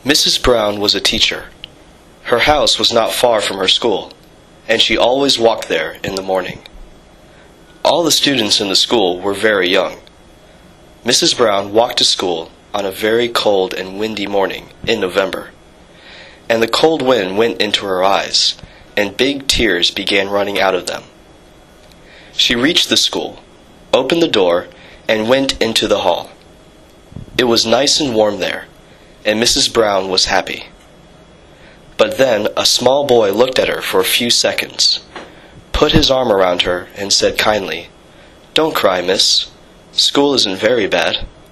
Mrs. Brown was a teacher. Her house was not far from her school, and she always walked there in the morning. All the students in the school were very young. Mrs. Brown walked to school on a very cold and windy morning in November, and the cold wind went into her eyes, and big tears began running out of them. She reached the school, opened the door, and went into the hall. It was nice and warm there, and Mrs. Brown was happy. But then a small boy looked at her for a few seconds, put his arm around her, and said kindly, "Don't cry, miss. School isn't very bad."